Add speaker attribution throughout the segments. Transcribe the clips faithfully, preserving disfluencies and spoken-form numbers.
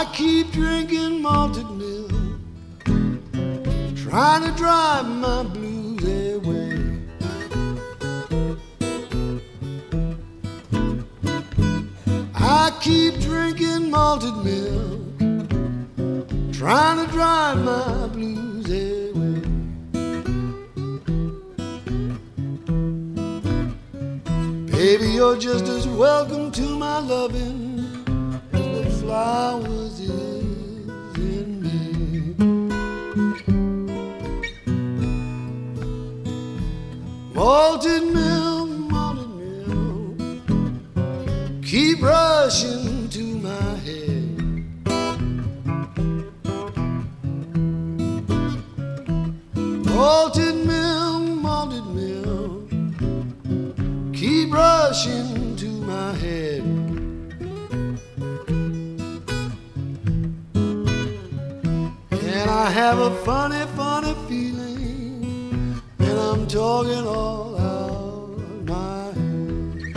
Speaker 1: I keep drinking malted milk, trying to drive my blues away. I keep drinking malted milk, trying to drive my blues away. Baby, you're just as welcome to my loving as the flowers is in May. Malted milk, malted milk, keep rushing to my head. Malted milk, malted milk, keep rushing to my head. And I have a funny, funny feeling when I'm talking all out my head.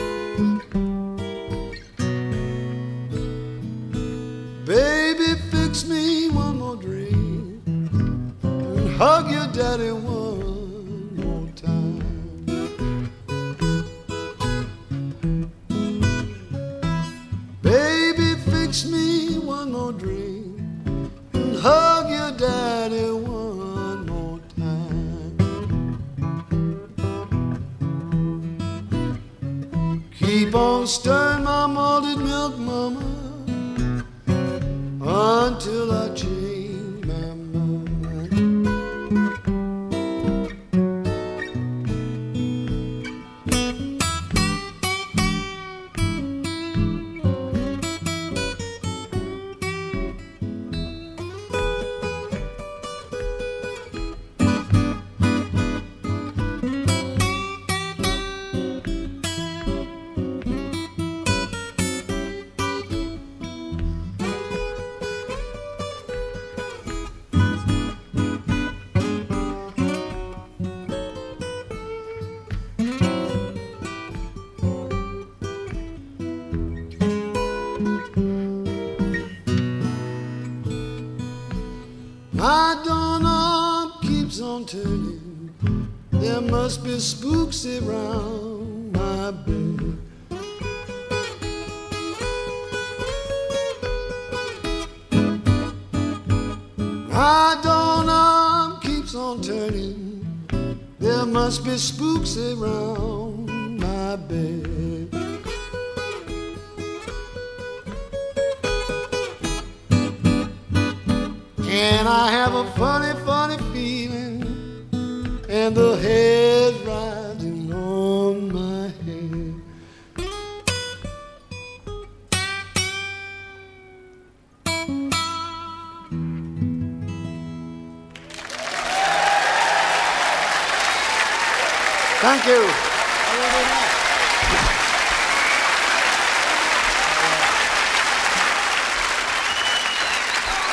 Speaker 1: Baby, fix me one more drink and hug your daddy one more time. Baby, fix me one more drink and hug your daddy one more time. Keep on stirring my malted milk, mama, until I change my mind. My doorknob keeps on turning, there must be spooks around my bed. My doorknob keeps on turning, there must be spooks around my bed. And I have a funny, funny feeling, and the hair's rising on my head. Thank you.